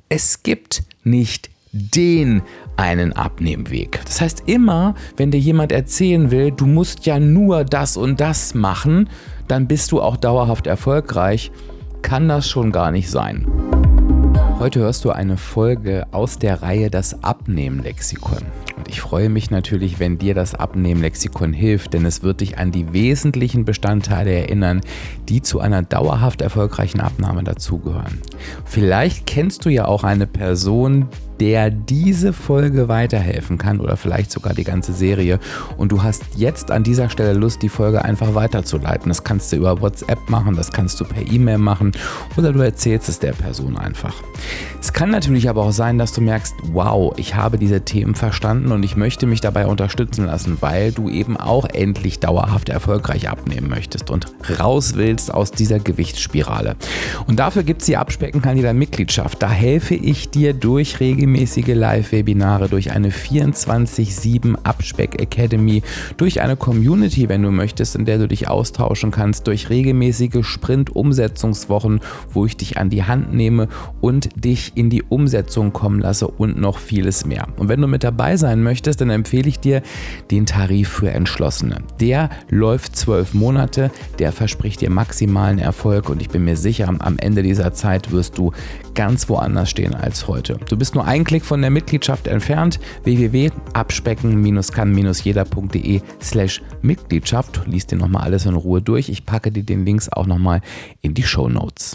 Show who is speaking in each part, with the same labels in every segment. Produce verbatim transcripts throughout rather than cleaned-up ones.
Speaker 1: Es gibt nicht den einen Abnehmweg. Das heißt, immer, wenn dir jemand erzählen will, du musst ja nur das und das machen, dann bist du auch dauerhaft erfolgreich, kann das schon gar nicht sein. Heute hörst du eine Folge aus der Reihe Das Abnehmen-Lexikon. Und ich freue mich natürlich, wenn dir das Abnehmen-Lexikon hilft, denn es wird dich an die wesentlichen Bestandteile erinnern, die zu einer dauerhaft erfolgreichen Abnahme dazugehören. Vielleicht kennst du ja auch eine Person, der diese Folge weiterhelfen kann oder vielleicht sogar die ganze Serie und du hast jetzt an dieser Stelle Lust, die Folge einfach weiterzuleiten. Das kannst du über WhatsApp machen, das kannst du per E-Mail machen oder du erzählst es der Person einfach. Es kann natürlich aber auch sein, dass du merkst, wow, ich habe diese Themen verstanden und ich möchte mich dabei unterstützen lassen, weil du eben auch endlich dauerhaft erfolgreich abnehmen möchtest und raus willst aus dieser Gewichtsspirale. Und dafür gibt es die Abspecken-Kandidat-Mitgliedschaft. Da helfe ich dir durch regelmäßige Live-Webinare, durch eine vierundzwanzig sieben Abspeck-Academy, durch eine Community, wenn du möchtest, in der du dich austauschen kannst, durch regelmäßige Sprint-Umsetzungswochen, wo ich dich an die Hand nehme und dich in die Umsetzung kommen lasse und noch vieles mehr. Und wenn du mit dabei sein möchtest, dann empfehle ich dir den Tarif für Entschlossene. Der läuft zwölf Monate, der verspricht dir maximalen Erfolg und ich bin mir sicher, am Ende dieser Zeit wirst du ganz woanders stehen als heute. Du bist nur ein Klick von der Mitgliedschaft entfernt. w w w punkt abspecken kann jeder punkt de slash Mitgliedschaft. Lies dir nochmal alles in Ruhe durch. Ich packe dir den Links auch nochmal in die Shownotes.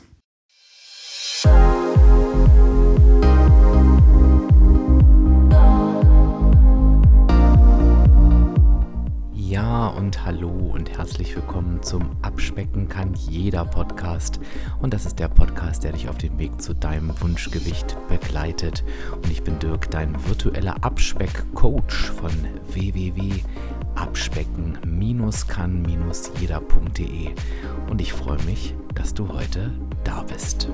Speaker 1: Ja und hallo und herzlich willkommen zum Abspecken kann jeder Podcast und das ist der Podcast, der dich auf dem Weg zu deinem Wunschgewicht begleitet und ich bin Dirk, dein virtueller Abspeck-Coach von w w w punkt abspecken kann jeder punkt de und ich freue mich, dass du heute da bist.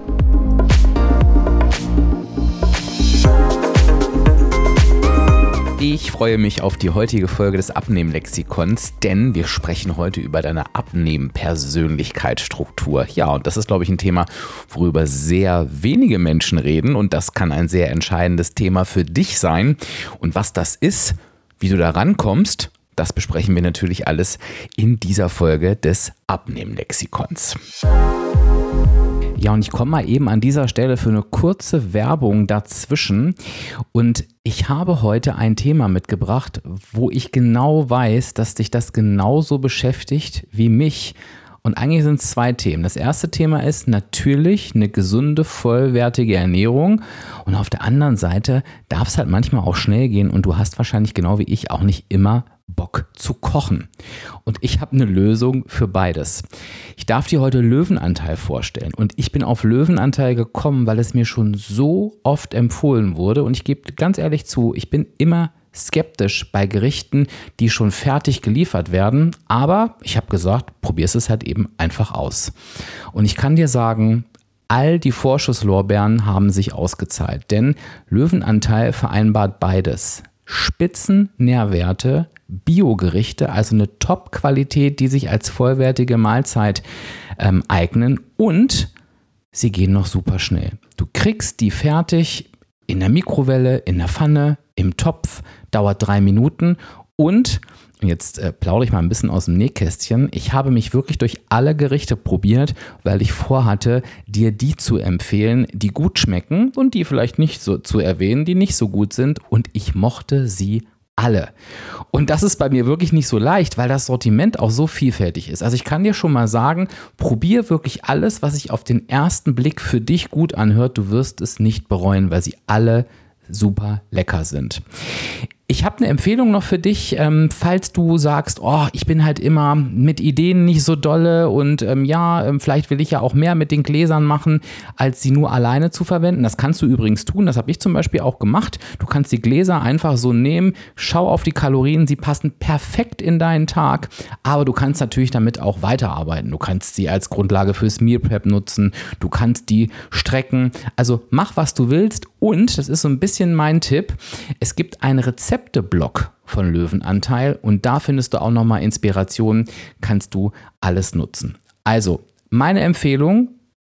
Speaker 1: Ich freue mich auf die heutige Folge des Abnehmen-Lexikons, denn wir sprechen heute über deine Abnehmen-Persönlichkeitsstruktur. Ja, und das ist, glaube ich, ein Thema, worüber sehr wenige Menschen reden und das kann ein sehr entscheidendes Thema für dich sein. Und was das ist, wie du da rankommst, das besprechen wir natürlich alles in dieser Folge des Abnehmen-Lexikons. Ja, und ich komme mal eben an dieser Stelle für eine kurze Werbung dazwischen und ich habe heute ein Thema mitgebracht, wo ich genau weiß, dass dich das genauso beschäftigt wie mich. Und eigentlich sind es zwei Themen. Das erste Thema ist natürlich eine gesunde, vollwertige Ernährung. Und auf der anderen Seite darf es halt manchmal auch schnell gehen und du hast wahrscheinlich genau wie ich auch nicht immer Bock zu kochen. Und ich habe eine Lösung für beides. Ich darf dir heute Löwenanteil vorstellen. Und ich bin auf Löwenanteil gekommen, weil es mir schon so oft empfohlen wurde. Und ich gebe ganz ehrlich zu, ich bin immer skeptisch bei Gerichten, die schon fertig geliefert werden. Aber ich habe gesagt, probier's es halt eben einfach aus. Und ich kann dir sagen, all die Vorschusslorbeeren haben sich ausgezahlt. Denn Löwenanteil vereinbart beides. Spitzennährwerte, Biogerichte, also eine Top-Qualität, die sich als vollwertige Mahlzeit ähm, eignen und sie gehen noch super schnell. Du kriegst die fertig in der Mikrowelle, in der Pfanne, im Topf, dauert drei Minuten und jetzt äh, plaudere ich mal ein bisschen aus dem Nähkästchen. Ich habe mich wirklich durch alle Gerichte probiert, weil ich vorhatte, dir die zu empfehlen, die gut schmecken und die vielleicht nicht so zu erwähnen, die nicht so gut sind und ich mochte sie alle. Und das ist bei mir wirklich nicht so leicht, weil das Sortiment auch so vielfältig ist. Also ich kann dir schon mal sagen, probier wirklich alles, was sich auf den ersten Blick für dich gut anhört. Du wirst es nicht bereuen, weil sie alle super lecker sind. Ich habe eine Empfehlung noch für dich, ähm, falls du sagst, oh, ich bin halt immer mit Ideen nicht so dolle und ähm, ja, ähm, vielleicht will ich ja auch mehr mit den Gläsern machen, als sie nur alleine zu verwenden. Das kannst du übrigens tun, das habe ich zum Beispiel auch gemacht. Du kannst die Gläser einfach so nehmen, schau auf die Kalorien, sie passen perfekt in deinen Tag, aber du kannst natürlich damit auch weiterarbeiten. Du kannst sie als Grundlage fürs Meal Prep nutzen, du kannst die strecken, also mach, was du willst und, das ist so ein bisschen mein Tipp, es gibt ein Rezepte-Blog von Löwenanteil und da findest du auch nochmal Inspirationen, kannst du alles nutzen. Also, meine Empfehlung,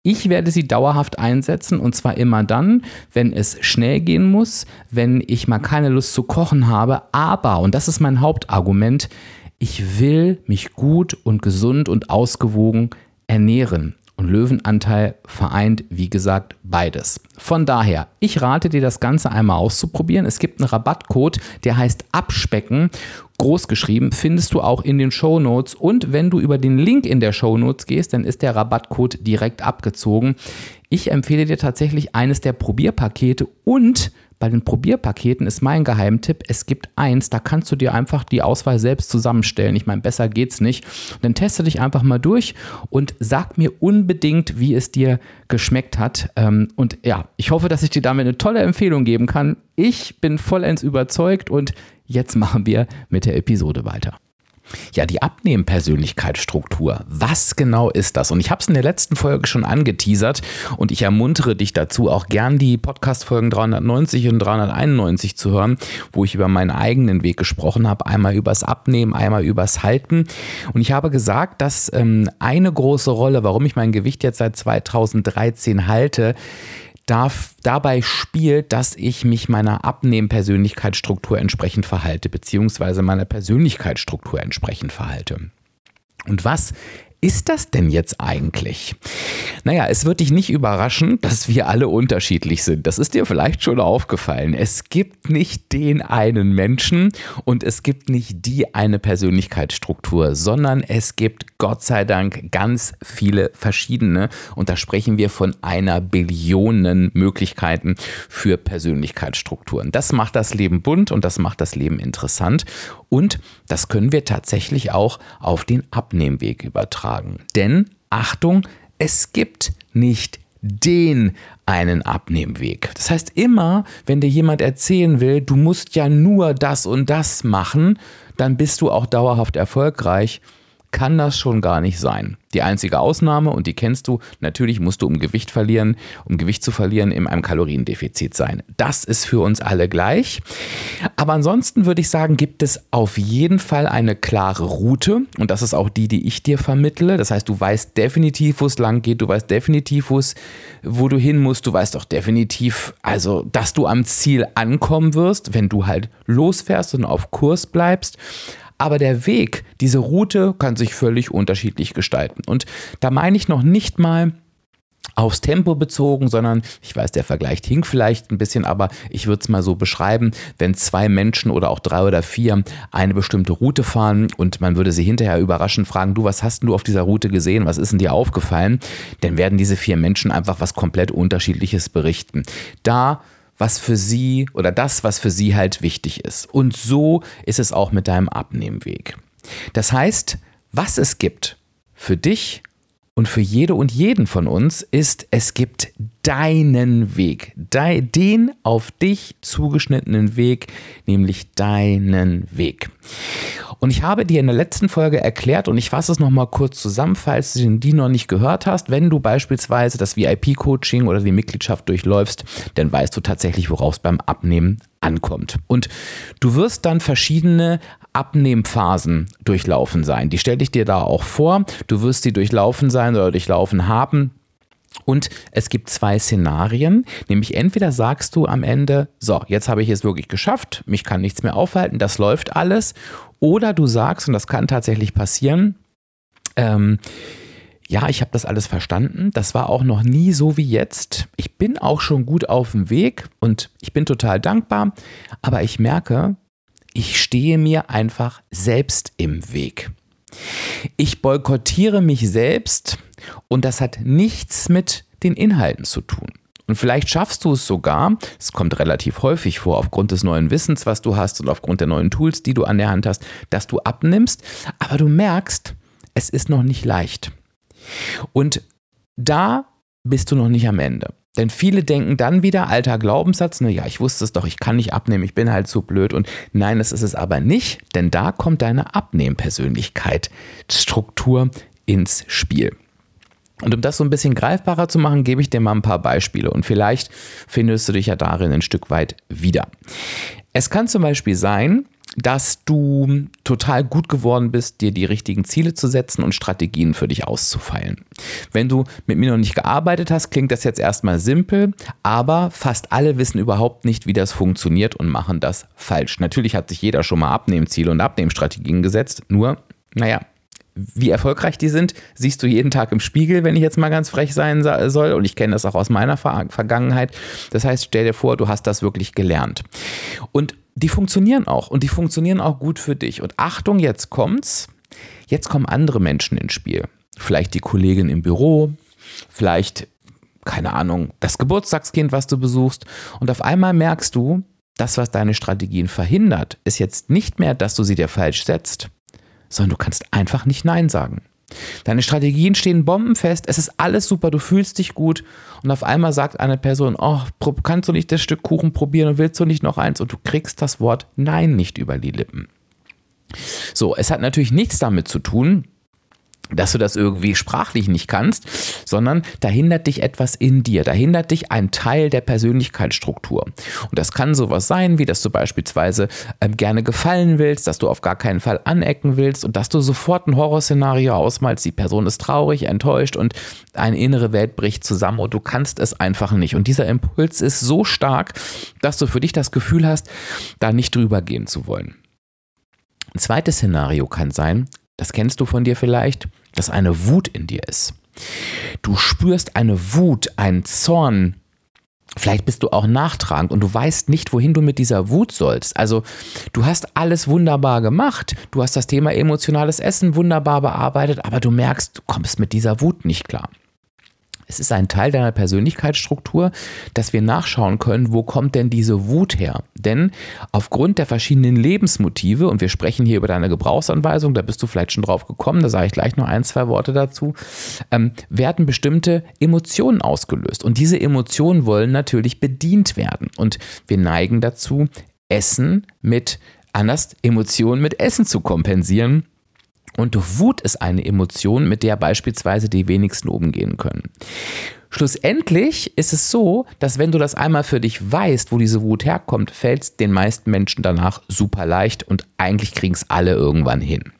Speaker 1: Ich werde sie dauerhaft einsetzen und zwar immer dann, wenn es schnell gehen muss, wenn ich mal keine Lust zu kochen habe, aber, und das ist mein Hauptargument, ich will mich gut und gesund und ausgewogen ernähren. Und Löwenanteil vereint, wie gesagt, beides. Von daher, ich rate dir, das Ganze einmal auszuprobieren. Es gibt einen Rabattcode, der heißt Abspecken, großgeschrieben, findest du auch in den Shownotes. Und wenn du über den Link in der Shownotes gehst, dann ist der Rabattcode direkt abgezogen. Ich empfehle dir tatsächlich eines der Probierpakete und bei den Probierpaketen ist mein Geheimtipp, es gibt eins, da kannst du dir einfach die Auswahl selbst zusammenstellen. Ich meine, besser geht's nicht. Dann teste dich einfach mal durch und sag mir unbedingt, wie es dir geschmeckt hat. Und ja, ich hoffe, dass ich dir damit eine tolle Empfehlung geben kann. Ich bin vollends überzeugt und jetzt machen wir mit der Episode weiter. Ja, die Abnehmen-Persönlichkeitsstruktur. Was genau ist das? Und ich habe es in der letzten Folge schon angeteasert und ich ermuntere dich dazu, auch gern die Podcast-Folgen dreihundertneunzig und dreihunderteinundneunzig zu hören, wo ich über meinen eigenen Weg gesprochen habe. Einmal übers Abnehmen, einmal übers Halten. Und ich habe gesagt, dass ähm, eine große Rolle, warum ich mein Gewicht jetzt seit zweitausenddreizehn halte, Darf, dabei spielt, dass ich mich meiner Abnehmen-Persönlichkeitsstruktur entsprechend verhalte, beziehungsweise meiner Persönlichkeitsstruktur entsprechend verhalte. Und was ist das denn jetzt eigentlich? Naja, es wird dich nicht überraschen, dass wir alle unterschiedlich sind. Das ist dir vielleicht schon aufgefallen. Es gibt nicht den einen Menschen und es gibt nicht die eine Persönlichkeitsstruktur, sondern es gibt Gott sei Dank ganz viele verschiedene. Und da sprechen wir von einer Billion Möglichkeiten für Persönlichkeitsstrukturen. Das macht das Leben bunt und das macht das Leben interessant. Und das können wir tatsächlich auch auf den Abnehmweg übertragen. Denn, Achtung, es gibt nicht den einen Abnehmweg. Das heißt, immer, wenn dir jemand erzählen will, du musst ja nur das und das machen, dann bist du auch dauerhaft erfolgreich, kann das schon gar nicht sein. Die einzige Ausnahme, und die kennst du, natürlich musst du, um Gewicht verlieren, um Gewicht zu verlieren, in einem Kaloriendefizit sein. Das ist für uns alle gleich. Aber ansonsten würde ich sagen, gibt es auf jeden Fall eine klare Route. Und das ist auch die, die ich dir vermittle. Das heißt, du weißt definitiv, wo es lang geht. Du weißt definitiv, wo es, wo du hin musst. Du weißt auch definitiv, also, dass du am Ziel ankommen wirst, wenn du halt losfährst und auf Kurs bleibst. Aber der Weg, diese Route kann sich völlig unterschiedlich gestalten. Und da meine ich noch nicht mal aufs Tempo bezogen, sondern, ich weiß, der Vergleich hinkt vielleicht ein bisschen, aber ich würde es mal so beschreiben, wenn zwei Menschen oder auch drei oder vier eine bestimmte Route fahren und man würde sie hinterher überraschend fragen, du, was hast denn du auf dieser Route gesehen, was ist denn dir aufgefallen? Dann werden diese vier Menschen einfach was komplett Unterschiedliches berichten. Da was für sie oder das, was für sie halt wichtig ist. Und so ist es auch mit deinem Abnehmweg. Das heißt, was es gibt für dich und für jede und jeden von uns ist, es gibt deinen Weg, den auf dich zugeschnittenen Weg, nämlich deinen Weg. Und ich habe dir in der letzten Folge erklärt und ich fasse es nochmal kurz zusammen, falls du die noch nicht gehört hast. Wenn du beispielsweise das V I P-Coaching oder die Mitgliedschaft durchläufst, dann weißt du tatsächlich, worauf es beim Abnehmen ankommt. Und du wirst dann verschiedene Abnehmphasen durchlaufen sein. Die stelle ich dir da auch vor. Du wirst sie durchlaufen sein oder durchlaufen haben. Und es gibt zwei Szenarien, nämlich entweder sagst du am Ende, so, jetzt habe ich es wirklich geschafft, mich kann nichts mehr aufhalten, das läuft alles. Oder du sagst, und das kann tatsächlich passieren, ähm, ja, ich habe das alles verstanden, das war auch noch nie so wie jetzt. Ich bin auch schon gut auf dem Weg und ich bin total dankbar, aber ich merke, ich stehe mir einfach selbst im Weg. Ich boykottiere mich selbst und das hat nichts mit den Inhalten zu tun. Und vielleicht schaffst du es sogar, es kommt relativ häufig vor, aufgrund des neuen Wissens, was du hast und aufgrund der neuen Tools, die du an der Hand hast, dass du abnimmst, aber du merkst, es ist noch nicht leicht. Und da bist du noch nicht am Ende. Denn viele denken dann wieder, alter Glaubenssatz, naja, ich wusste es doch, ich kann nicht abnehmen, ich bin halt so blöd. Und nein, das ist es aber nicht, denn da kommt deine Abnehmpersönlichkeit, Struktur ins Spiel. Und um das so ein bisschen greifbarer zu machen, gebe ich dir mal ein paar Beispiele und vielleicht findest du dich ja darin ein Stück weit wieder. Es kann zum Beispiel sein, dass du total gut geworden bist, dir die richtigen Ziele zu setzen und Strategien für dich auszufeilen. Wenn du mit mir noch nicht gearbeitet hast, klingt das jetzt erstmal simpel, aber fast alle wissen überhaupt nicht, wie das funktioniert und machen das falsch. Natürlich hat sich jeder schon mal Abnehmziele und Abnehmstrategien gesetzt, nur, naja, wie erfolgreich die sind, siehst du jeden Tag im Spiegel, wenn ich jetzt mal ganz frech sein soll. Und ich kenne das auch aus meiner Ver- Vergangenheit. Das heißt, stell dir vor, du hast das wirklich gelernt. Und die funktionieren auch. Und die funktionieren auch gut für dich. Und Achtung, jetzt kommt's. Jetzt kommen andere Menschen ins Spiel. Vielleicht die Kollegin im Büro, vielleicht, keine Ahnung, das Geburtstagskind, was du besuchst. Und auf einmal merkst du, das, was deine Strategien verhindert, ist jetzt nicht mehr, dass du sie dir falsch setzt, sondern du kannst einfach nicht Nein sagen. Deine Strategien stehen bombenfest, es ist alles super, du fühlst dich gut und auf einmal sagt eine Person, oh, kannst du nicht das Stück Kuchen probieren und willst du nicht noch eins? Und du kriegst das Wort Nein nicht über die Lippen. So, es hat natürlich nichts damit zu tun, dass du das irgendwie sprachlich nicht kannst, sondern da hindert dich etwas in dir, da hindert dich ein Teil der Persönlichkeitsstruktur. Und das kann sowas sein, wie dass du beispielsweise ähm, gerne gefallen willst, dass du auf gar keinen Fall anecken willst und dass du sofort ein Horrorszenario ausmalst, die Person ist traurig, enttäuscht und eine innere Welt bricht zusammen und du kannst es einfach nicht. Und dieser Impuls ist so stark, dass du für dich das Gefühl hast, da nicht drüber gehen zu wollen. Ein zweites Szenario kann sein, das kennst du von dir vielleicht, dass eine Wut in dir ist. Du spürst eine Wut, einen Zorn. Vielleicht bist du auch nachtragend und du weißt nicht, wohin du mit dieser Wut sollst. Also du hast alles wunderbar gemacht. Du hast das Thema emotionales Essen wunderbar bearbeitet, aber du merkst, du kommst mit dieser Wut nicht klar. Es ist ein Teil deiner Persönlichkeitsstruktur, dass wir nachschauen können, wo kommt denn diese Wut her? Denn aufgrund der verschiedenen Lebensmotive, und wir sprechen hier über deine Gebrauchsanweisung, da bist du vielleicht schon drauf gekommen, da sage ich gleich noch ein, zwei Worte dazu, ähm, werden bestimmte Emotionen ausgelöst. Und diese Emotionen wollen natürlich bedient werden. Und wir neigen dazu, Essen mit, anders, Emotionen mit Essen zu kompensieren. Und Wut ist eine Emotion, mit der beispielsweise die wenigsten umgehen können. Schlussendlich ist es so, dass wenn du das einmal für dich weißt, wo diese Wut herkommt, fällt es den meisten Menschen danach super leicht und eigentlich kriegen es alle irgendwann hin.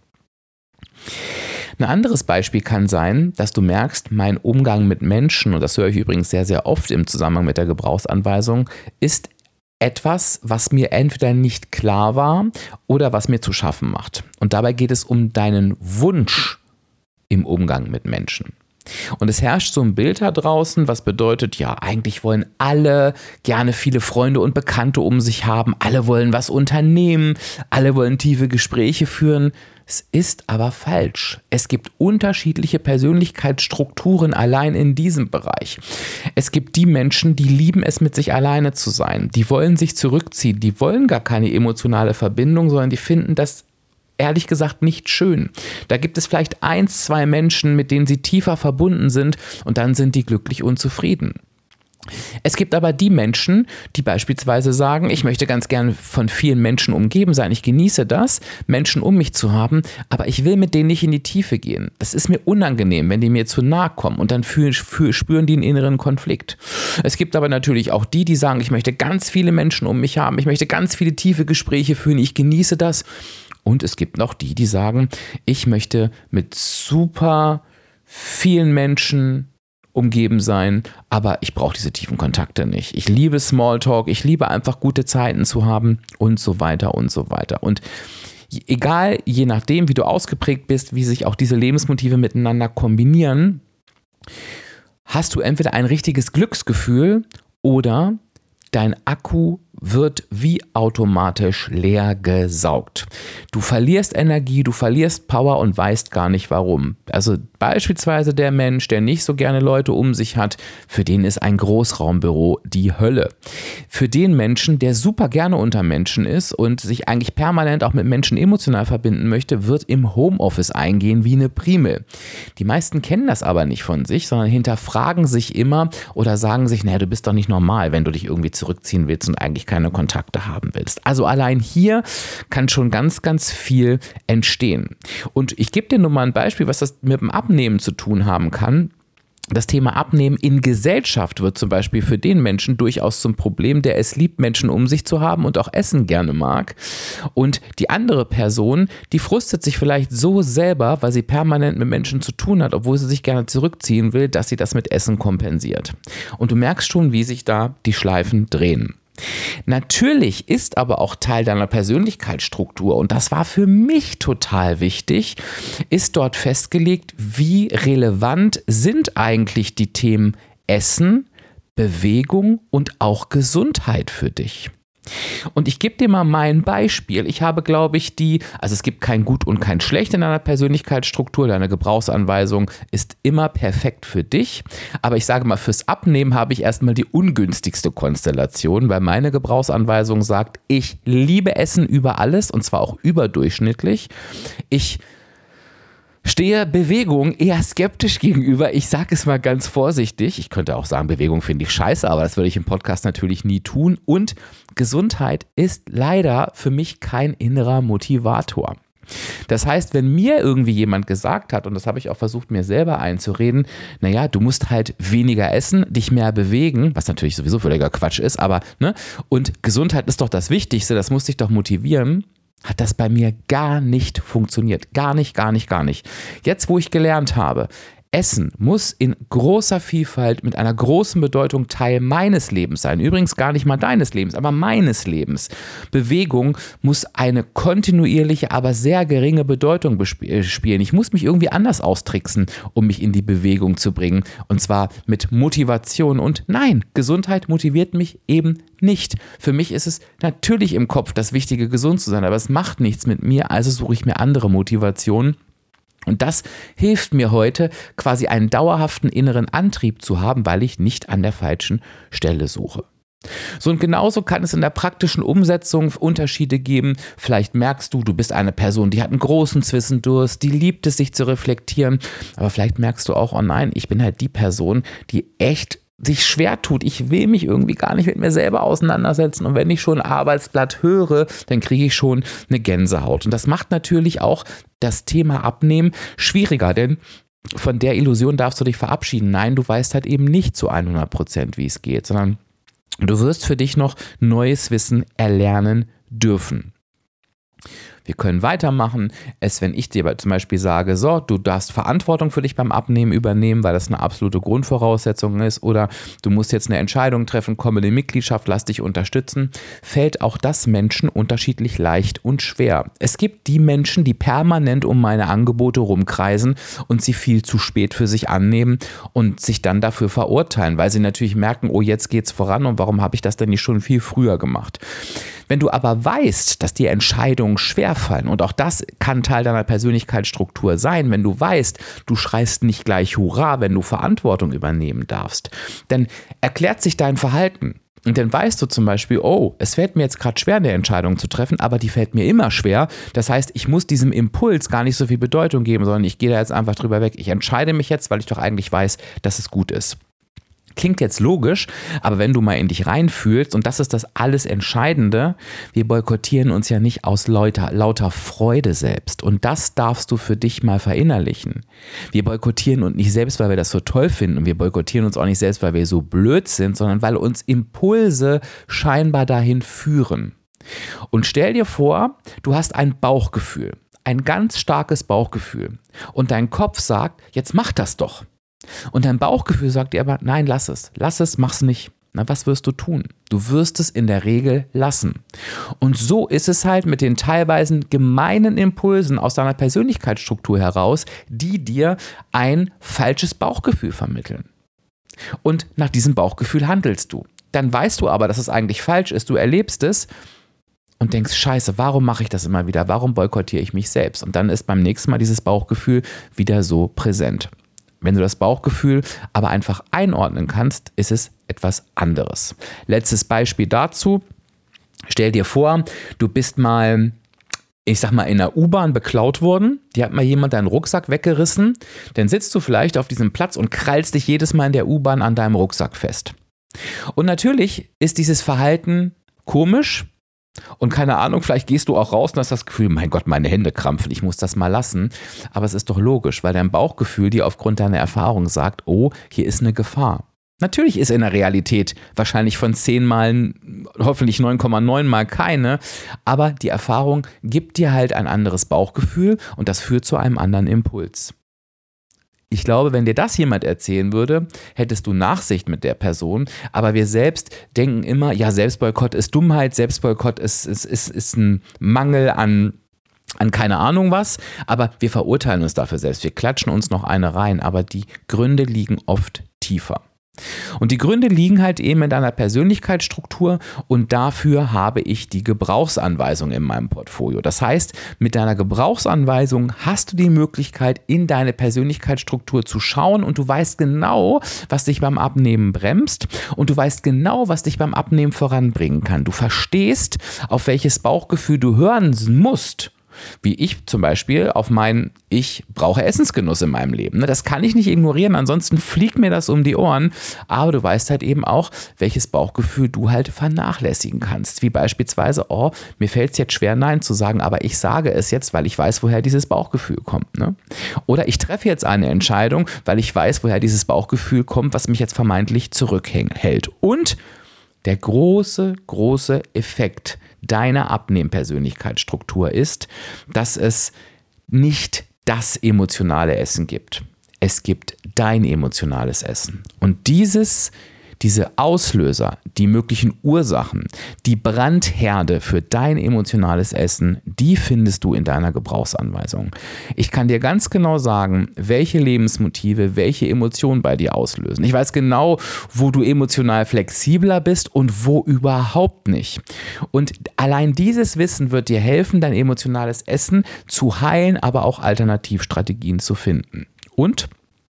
Speaker 1: Ein anderes Beispiel kann sein, dass du merkst, mein Umgang mit Menschen, und das höre ich übrigens sehr, sehr oft im Zusammenhang mit der Gebrauchsanweisung, ist etwas, was mir entweder nicht klar war oder was mir zu schaffen macht. Und dabei geht es um deinen Wunsch im Umgang mit Menschen. Und es herrscht so ein Bild da draußen, was bedeutet, ja, eigentlich wollen alle gerne viele Freunde und Bekannte um sich haben, alle wollen was unternehmen, alle wollen tiefe Gespräche führen. Es ist aber falsch. Es gibt unterschiedliche Persönlichkeitsstrukturen allein in diesem Bereich. Es gibt die Menschen, die lieben es, mit sich alleine zu sein. Die wollen sich zurückziehen, die wollen gar keine emotionale Verbindung, sondern die finden das ehrlich gesagt nicht schön. Da gibt es vielleicht eins, zwei Menschen, mit denen sie tiefer verbunden sind und dann sind die glücklich und zufrieden. Es gibt aber die Menschen, die beispielsweise sagen, ich möchte ganz gern von vielen Menschen umgeben sein, ich genieße das, Menschen um mich zu haben, aber ich will mit denen nicht in die Tiefe gehen. Das ist mir unangenehm, wenn die mir zu nahe kommen und dann fühlen, spüren die einen inneren Konflikt. Es gibt aber natürlich auch die, die sagen, ich möchte ganz viele Menschen um mich haben, ich möchte ganz viele tiefe Gespräche führen, ich genieße das. Und es gibt noch die, die sagen, ich möchte mit super vielen Menschen umgeben sein, aber ich brauche diese tiefen Kontakte nicht. Ich liebe Smalltalk, ich liebe einfach gute Zeiten zu haben und so weiter und so weiter. Und egal, je nachdem, wie du ausgeprägt bist, wie sich auch diese Lebensmotive miteinander kombinieren, hast du entweder ein richtiges Glücksgefühl oder dein Akku wird wie automatisch leer gesaugt. Du verlierst Energie, du verlierst Power und weißt gar nicht warum. Also beispielsweise der Mensch, der nicht so gerne Leute um sich hat, für den ist ein Großraumbüro die Hölle. Für den Menschen, der super gerne unter Menschen ist und sich eigentlich permanent auch mit Menschen emotional verbinden möchte, wird im Homeoffice eingehen wie eine Primel. Die meisten kennen das aber nicht von sich, sondern hinterfragen sich immer oder sagen sich, naja, du bist doch nicht normal, wenn du dich irgendwie zurückziehen willst und eigentlich keine Kontakte haben willst. Also allein hier kann schon ganz, ganz viel entstehen. Und ich gebe dir nur mal ein Beispiel, was das mit dem Abnehmen zu tun haben kann. Das Thema Abnehmen in Gesellschaft wird zum Beispiel für den Menschen durchaus zum Problem, der es liebt, Menschen um sich zu haben und auch Essen gerne mag. Und die andere Person, die frustet sich vielleicht so selber, weil sie permanent mit Menschen zu tun hat, obwohl sie sich gerne zurückziehen will, dass sie das mit Essen kompensiert. Und du merkst schon, wie sich da die Schleifen drehen. Natürlich ist aber auch Teil deiner Persönlichkeitsstruktur, und das war für mich total wichtig, ist dort festgelegt, wie relevant sind eigentlich die Themen Essen, Bewegung und auch Gesundheit für dich. Und ich gebe dir mal mein Beispiel. Ich habe, glaube ich, die, also es gibt kein Gut und kein Schlecht in deiner Persönlichkeitsstruktur. Deine Gebrauchsanweisung ist immer perfekt für dich. Aber ich sage mal, fürs Abnehmen habe ich erstmal die ungünstigste Konstellation, weil meine Gebrauchsanweisung sagt, ich liebe Essen über alles, und zwar auch überdurchschnittlich. Ich stehe Bewegung eher skeptisch gegenüber. Ich sage es mal ganz vorsichtig. Ich könnte auch sagen, Bewegung finde ich scheiße, aber das würde ich im Podcast natürlich nie tun. Und Gesundheit ist leider für mich kein innerer Motivator. Das heißt, wenn mir irgendwie jemand gesagt hat, und das habe ich auch versucht, mir selber einzureden, naja, du musst halt weniger essen, dich mehr bewegen, was natürlich sowieso völliger Quatsch ist, aber, ne, und Gesundheit ist doch das Wichtigste, das muss dich doch motivieren, hat das bei mir gar nicht funktioniert. Gar nicht, gar nicht, gar nicht. Jetzt, wo ich gelernt habe, Essen muss in großer Vielfalt mit einer großen Bedeutung Teil meines Lebens sein. Übrigens gar nicht mal deines Lebens, aber meines Lebens. Bewegung muss eine kontinuierliche, aber sehr geringe Bedeutung spielen. Ich muss mich irgendwie anders austricksen, um mich in die Bewegung zu bringen. Und zwar mit Motivation. Und nein, Gesundheit motiviert mich eben nicht. Für mich ist es natürlich im Kopf das Wichtige, gesund zu sein, aber es macht nichts mit mir, also suche ich mir andere Motivationen. Und das hilft mir heute, quasi einen dauerhaften inneren Antrieb zu haben, weil ich nicht an der falschen Stelle suche. So, und genauso kann es in der praktischen Umsetzung Unterschiede geben. Vielleicht merkst du, du bist eine Person, die hat einen großen Zwischendurst, die liebt es, sich zu reflektieren. Aber vielleicht merkst du auch, oh nein, ich bin halt die Person, die echt sich schwer tut. Ich will mich irgendwie gar nicht mit mir selber auseinandersetzen, und wenn ich schon ein Arbeitsblatt höre, dann kriege ich schon eine Gänsehaut. Und das macht natürlich auch das Thema Abnehmen schwieriger, denn von der Illusion darfst du dich verabschieden. Nein, du weißt halt eben nicht zu hundert Prozent, wie es geht, sondern du wirst für dich noch neues Wissen erlernen dürfen. Wir können weitermachen, es, wenn ich dir zum Beispiel sage, so, du darfst Verantwortung für dich beim Abnehmen übernehmen, weil das eine absolute Grundvoraussetzung ist, oder du musst jetzt eine Entscheidung treffen, komm in die Mitgliedschaft, lass dich unterstützen, fällt auch das Menschen unterschiedlich leicht und schwer. Es gibt die Menschen, die permanent um meine Angebote rumkreisen und sie viel zu spät für sich annehmen und sich dann dafür verurteilen, weil sie natürlich merken, oh, jetzt geht's voran und warum habe ich das denn nicht schon viel früher gemacht? Wenn du aber weißt, dass die Entscheidungen schwerfallen, und auch das kann Teil deiner Persönlichkeitsstruktur sein, wenn du weißt, du schreist nicht gleich Hurra, wenn du Verantwortung übernehmen darfst, dann erklärt sich dein Verhalten. Und dann weißt du zum Beispiel, oh, es fällt mir jetzt gerade schwer, eine Entscheidung zu treffen, aber die fällt mir immer schwer. Das heißt, ich muss diesem Impuls gar nicht so viel Bedeutung geben, sondern ich gehe da jetzt einfach drüber weg. Ich entscheide mich jetzt, weil ich doch eigentlich weiß, dass es gut ist. Klingt jetzt logisch, aber wenn du mal in dich reinfühlst, und das ist das alles Entscheidende, wir boykottieren uns ja nicht aus lauter, lauter Freude selbst, und das darfst du für dich mal verinnerlichen. Wir boykottieren uns nicht selbst, weil wir das so toll finden, und wir boykottieren uns auch nicht selbst, weil wir so blöd sind, sondern weil uns Impulse scheinbar dahin führen. Und stell dir vor, du hast ein Bauchgefühl, ein ganz starkes Bauchgefühl, und dein Kopf sagt, jetzt mach das doch. Und dein Bauchgefühl sagt dir aber, nein, lass es, lass es, mach's nicht. Na, was wirst du tun? Du wirst es in der Regel lassen. Und so ist es halt mit den teilweise gemeinen Impulsen aus deiner Persönlichkeitsstruktur heraus, die dir ein falsches Bauchgefühl vermitteln. Und nach diesem Bauchgefühl handelst du. Dann weißt du aber, dass es eigentlich falsch ist, du erlebst es und denkst, scheiße, warum mache ich das immer wieder? Warum boykottiere ich mich selbst? Und dann ist beim nächsten Mal dieses Bauchgefühl wieder so präsent. Wenn du das Bauchgefühl aber einfach einordnen kannst, ist es etwas anderes. Letztes Beispiel dazu. Stell dir vor, du bist mal, ich sag mal, in der U-Bahn beklaut worden. Die hat mal jemand deinen Rucksack weggerissen. Dann sitzt du vielleicht auf diesem Platz und krallst dich jedes Mal in der U-Bahn an deinem Rucksack fest. Und natürlich ist dieses Verhalten komisch, Und keine Ahnung, vielleicht gehst du auch raus und hast das Gefühl, mein Gott, meine Hände krampfen, ich muss das mal lassen. Aber es ist doch logisch, weil dein Bauchgefühl dir aufgrund deiner Erfahrung sagt, oh, hier ist eine Gefahr. Natürlich ist in der Realität wahrscheinlich von zehn Mal, hoffentlich neun Komma neun Mal keine, aber die Erfahrung gibt dir halt ein anderes Bauchgefühl und das führt zu einem anderen Impuls. Ich glaube, wenn dir das jemand erzählen würde, hättest du Nachsicht mit der Person, aber wir selbst denken immer, ja, Selbstboykott ist Dummheit, Selbstboykott ist, ist, ist, ist ein Mangel an, an keine Ahnung was, aber wir verurteilen uns dafür selbst, wir klatschen uns noch eine rein, aber die Gründe liegen oft tiefer. Und die Gründe liegen halt eben in deiner Persönlichkeitsstruktur und dafür habe ich die Gebrauchsanweisung in meinem Portfolio. Das heißt, mit deiner Gebrauchsanweisung hast du die Möglichkeit, in deine Persönlichkeitsstruktur zu schauen und du weißt genau, was dich beim Abnehmen bremst und du weißt genau, was dich beim Abnehmen voranbringen kann. Du verstehst, auf welches Bauchgefühl du hören musst. Wie ich zum Beispiel auf mein, ich brauche Essensgenuss in meinem Leben. Das kann ich nicht ignorieren, ansonsten fliegt mir das um die Ohren. Aber du weißt halt eben auch, welches Bauchgefühl du halt vernachlässigen kannst. Wie beispielsweise, oh, mir fällt es jetzt schwer, Nein zu sagen, aber ich sage es jetzt, weil ich weiß, woher dieses Bauchgefühl kommt. Ne? Oder ich treffe jetzt eine Entscheidung, weil ich weiß, woher dieses Bauchgefühl kommt, was mich jetzt vermeintlich zurückhält. Und der große, große Effekt deiner Abnehmpersönlichkeitsstruktur ist, dass es nicht das emotionale Essen gibt. Es gibt dein emotionales Essen. Und dieses Diese Auslöser, die möglichen Ursachen, die Brandherde für dein emotionales Essen, die findest du in deiner Gebrauchsanweisung. Ich kann dir ganz genau sagen, welche Lebensmotive, welche Emotionen bei dir auslösen. Ich weiß genau, wo du emotional flexibler bist und wo überhaupt nicht. Und allein dieses Wissen wird dir helfen, dein emotionales Essen zu heilen, aber auch Alternativstrategien zu finden. Und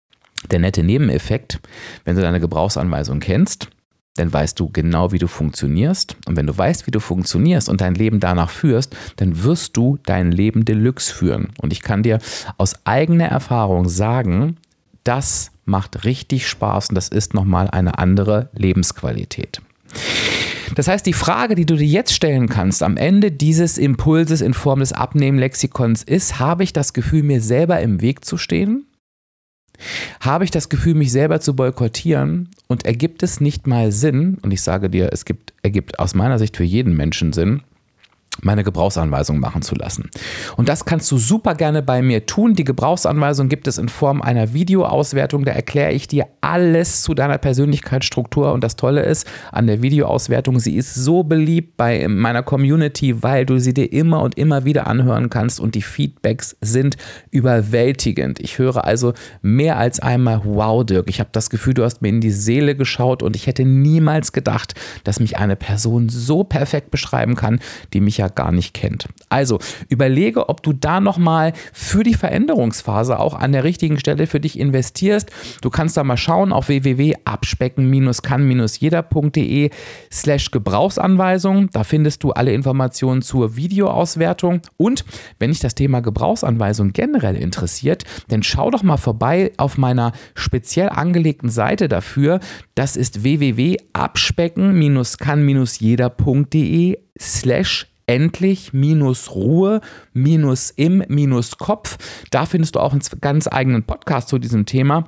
Speaker 1: der nette Nebeneffekt, wenn du deine Gebrauchsanweisung kennst, dann weißt du genau, wie du funktionierst. Und wenn du weißt, wie du funktionierst und dein Leben danach führst, dann wirst du dein Leben Deluxe führen. Und ich kann dir aus eigener Erfahrung sagen, das macht richtig Spaß und das ist nochmal eine andere Lebensqualität. Das heißt, die Frage, die du dir jetzt stellen kannst am Ende dieses Impulses in Form des Abnehmen-Lexikons ist, habe ich das Gefühl, mir selber im Weg zu stehen? Habe ich das Gefühl, mich selber zu boykottieren und ergibt es nicht mal Sinn, und ich sage dir, es gibt, ergibt aus meiner Sicht für jeden Menschen Sinn, meine Gebrauchsanweisung machen zu lassen. Und das kannst du super gerne bei mir tun. Die Gebrauchsanweisung gibt es in Form einer Videoauswertung. Da erkläre ich dir alles zu deiner Persönlichkeitsstruktur. Und das Tolle ist an der Videoauswertung, sie ist so beliebt bei meiner Community, weil du sie dir immer und immer wieder anhören kannst und die Feedbacks sind überwältigend. Ich höre also mehr als einmal, wow Dirk, ich habe das Gefühl, du hast mir in die Seele geschaut und ich hätte niemals gedacht, dass mich eine Person so perfekt beschreiben kann, die mich ja gar nicht kennt. Also überlege, ob du da nochmal für die Veränderungsphase auch an der richtigen Stelle für dich investierst. Du kannst da mal schauen auf w w w punkt abspecken kann jeder punkt de slash Gebrauchsanweisung. Da findest du alle Informationen zur Videoauswertung. Und wenn dich das Thema Gebrauchsanweisung generell interessiert, dann schau doch mal vorbei auf meiner speziell angelegten Seite dafür. Das ist w w w punkt abspecken kann jeder punkt de slash endlich minus Ruhe minus im minus Kopf. Da findest du auch einen ganz eigenen Podcast zu diesem Thema.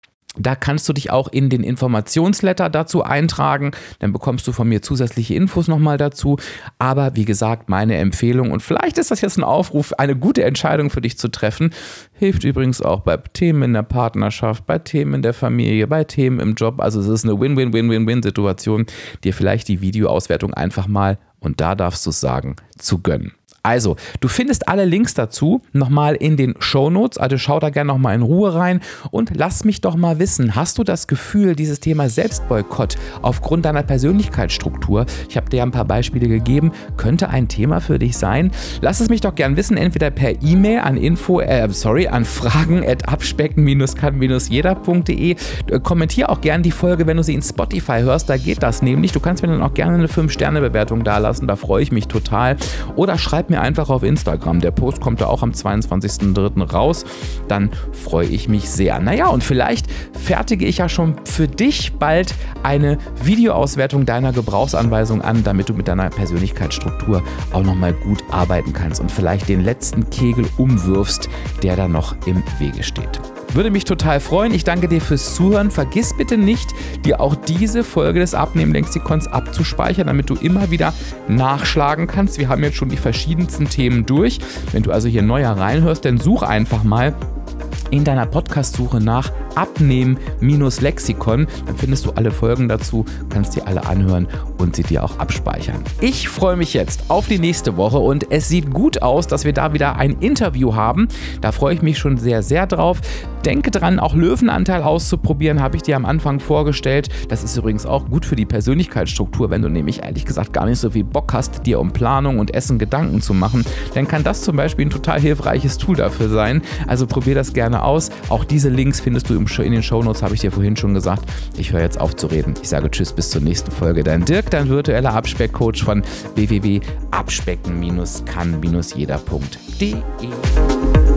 Speaker 1: Da kannst du dich auch in den Informationsletter dazu eintragen, dann bekommst du von mir zusätzliche Infos nochmal dazu. Aber wie gesagt, meine Empfehlung, und vielleicht ist das jetzt ein Aufruf, eine gute Entscheidung für dich zu treffen, hilft übrigens auch bei Themen in der Partnerschaft, bei Themen in der Familie, bei Themen im Job. Also es ist eine Win-Win-Win-Win-Win-Situation, dir vielleicht die Videoauswertung einfach mal, und da darfst du es sagen, zu gönnen. Also, du findest alle Links dazu nochmal in den Shownotes, also schau da gerne nochmal in Ruhe rein und lass mich doch mal wissen, hast du das Gefühl, dieses Thema Selbstboykott aufgrund deiner Persönlichkeitsstruktur, ich habe dir ein paar Beispiele gegeben, könnte ein Thema für dich sein? Lass es mich doch gern wissen, entweder per E-Mail an info, äh, sorry, an fragen at abspecken kann jeder punkt de. Kommentier auch gern die Folge, wenn du sie in Spotify hörst, da geht das nämlich. Du kannst mir dann auch gerne eine fünf Sterne Bewertung dalassen, da freue ich mich total. Oder schreib mir mir einfach auf Instagram. Der Post kommt da auch am zweiundzwanzigsten dritten raus. Dann freue ich mich sehr. Naja, und vielleicht fertige ich ja schon für dich bald eine Videoauswertung deiner Gebrauchsanweisung an, damit du mit deiner Persönlichkeitsstruktur auch nochmal gut arbeiten kannst und vielleicht den letzten Kegel umwirfst, der da noch im Wege steht. Würde mich total freuen. Ich danke dir fürs Zuhören. Vergiss bitte nicht, dir auch diese Folge des Abnehmen-Lexikons abzuspeichern, damit du immer wieder nachschlagen kannst. Wir haben jetzt schon die verschiedensten Themen durch. Wenn du also hier neuer reinhörst, dann such einfach mal in deiner Podcast-Suche nach Abnehmen-Lexikon. Dann findest du alle Folgen dazu, kannst dir alle anhören und sie dir auch abspeichern. Ich freue mich jetzt auf die nächste Woche und es sieht gut aus, dass wir da wieder ein Interview haben. Da freue ich mich schon sehr, sehr drauf. Denke dran, auch Löwenanteil auszuprobieren, habe ich dir am Anfang vorgestellt. Das ist übrigens auch gut für die Persönlichkeitsstruktur, wenn du nämlich ehrlich gesagt gar nicht so viel Bock hast, dir um Planung und Essen Gedanken zu machen. Dann kann das zum Beispiel ein total hilfreiches Tool dafür sein. Also probier das gerne aus. Auch diese Links findest du in den Shownotes, habe ich dir vorhin schon gesagt. Ich höre jetzt auf zu reden. Ich sage tschüss, bis zur nächsten Folge. Dein Dirk, dein virtueller Abspeckcoach von w w w punkt abspecken kann jeder punkt de.